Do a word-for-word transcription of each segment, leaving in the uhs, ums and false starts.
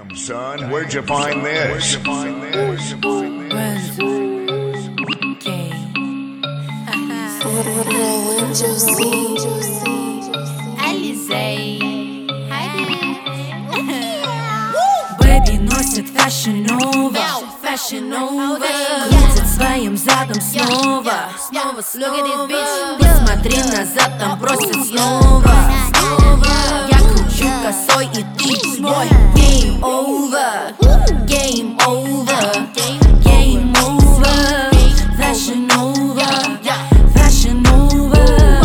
Son, where'd you find this? Where'd you find this? Бэби носит Fashion Nova, Fashion Nova. Крутит своим задом снова, снова, снова. Посмотри назад, там просят снова, снова. Я кручу косой и ты мой. Game over, game over, game over. Fashion Nova, Fashion Nova.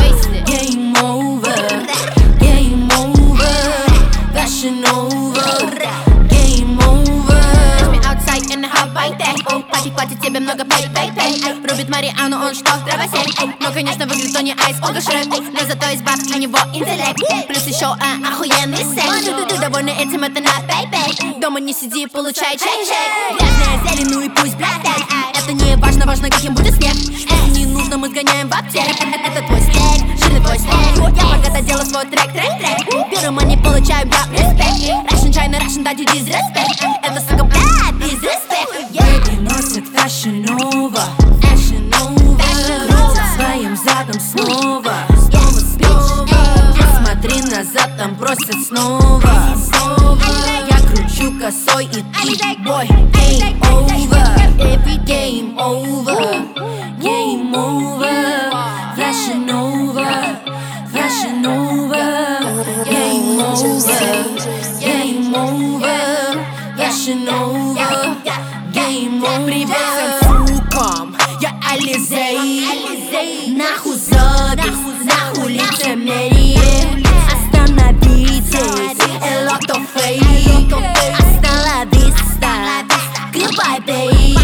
Game over, game over. Fashion Nova, game over. Catch me outside in the hot bike day. Пати платит тебе много пей, пей, пей. Рубит Мариану, он что, дровосек. Ну, конечно, выглядит он не айс, он Шрек. Но зато есть бабки, у него интеллект. Плюс еще а, охуенный секс. Ты, ты довольна этим, это на пей-пей. Дома не сиди, получай чек-чек. Грязная зелень, ну и пусть, блядь, это не важно, важно, каким будет снег. Если не нужно, мы сгоняем в аптеку. Это твой снег, жирный твой снег. Я пока доделаю свой трек, трек, трек. Беру мани, получаю я респект. Russian China, Russian, дать you disrespect. Это, сука, блядь, disrespect. Бэби носит Fashion Nova, Fashion Nova. Крутит своим задом снова, снова, снова. Посмотри назад, там просят снова, снова. Я кручу косой и ты бой. Game over, every game over, game over. Fashion Nova, Fashion Nova. Game over, game over. Fashion Nova, game over. Привет всем сукам, я Ализей. Нахуй запись, нахуй лицемерие. Остановитесь, a lot of fake. Hasta la vista, goodbye babe.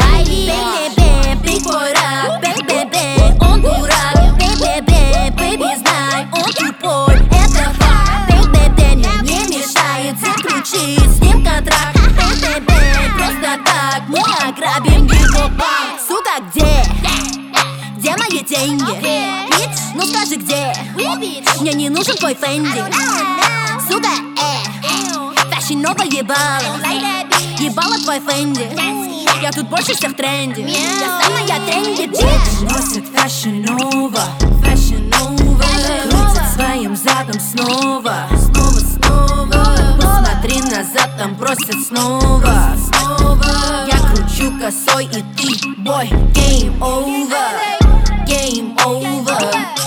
Baby, baby, big boy рак. Baby, baby, он дурак. Baby, baby, baby, знай, он тупой. Это факт. Baby, baby, мне не мешает заключить с ним контракт. Baby, baby, просто так мы ограбим его банк. Сука, где? Где мои деньги? Бич, ну скажи где? Мне не нужен твой Фенди. Сука, э Fashion Nova ебала. Ебала твой Фенди. Я тут больше всех тренди. Я самая тренди, бич. Носит Fashion Nova, Fashion Nova. Крутит своим задом снова, снова, снова. Посмотри назад, там просят снова, снова. Я кручу косой и ты бой. Game over, game over.